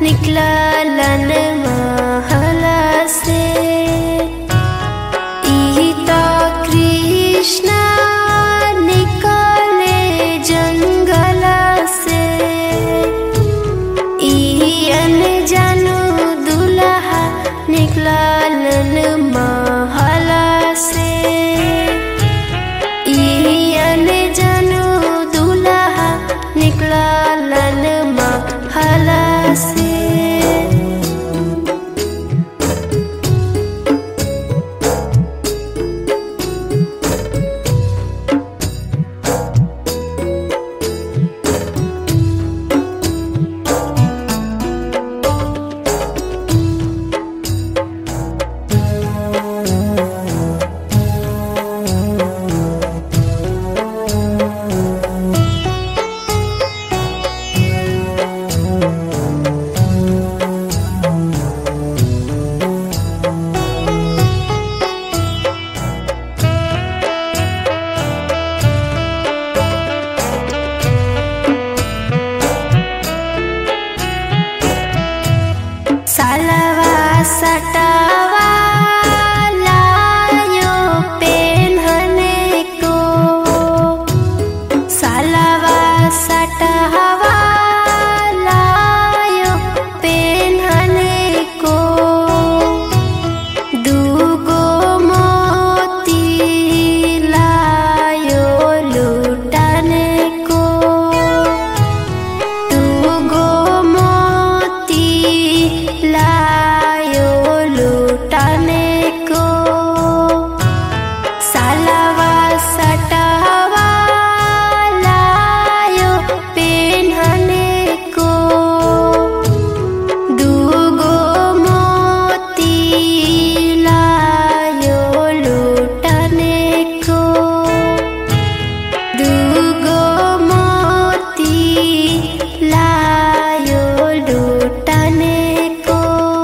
निकललन महला से। ई तो कृष्ण निकले जंगल से। ई अनजानो दुल्हा निकललन महला से। ई अनजानो दुल्हा निकललन महला से। सालवा सटावा लायो पेन्हने को। सालवा सटावा लायो पेन्हने को। दूगो मोती लायो लुटाने को। दूगो मोती लायो लुटाने को। सालवा सटावा लायो पेन्हने को। दूगो मोती लायो लुटाने को। दूगो मोती लायो लुटाने को।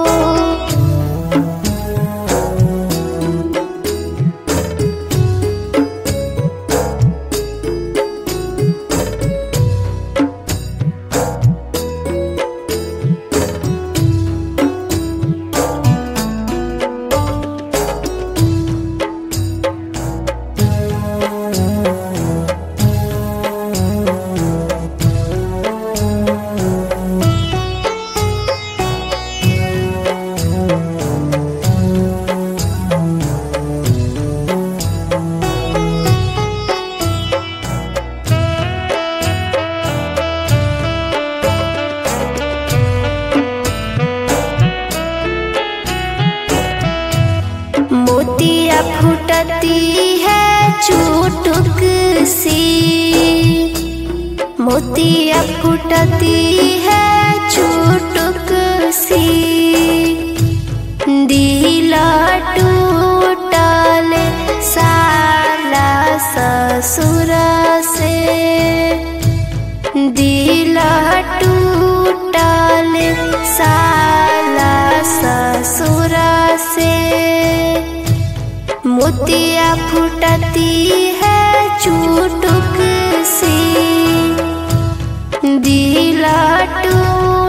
मोतिया फूटती है चुटुक सी। मोतिया फूटती है चुटुक सी। दिल टूटल साला ससुर से। दिल टूटल साला ससुर से। मोतिया फूटती है चुटुक सी। दिल टूटल